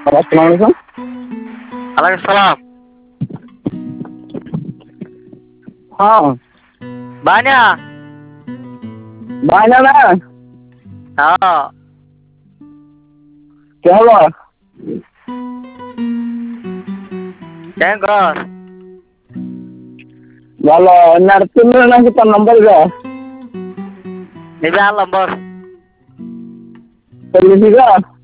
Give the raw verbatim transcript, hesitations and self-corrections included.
আসসালামু আলাইকুম। ওয়ালাইকুম সালাম। হ্যাঁ বানিয়া বাইনা না হ্যাঁ কে হলো? কেন কর ভালো না তুমি নাকি তোর নম্বর গা নিবে আর নম্বর চল্লিশ গা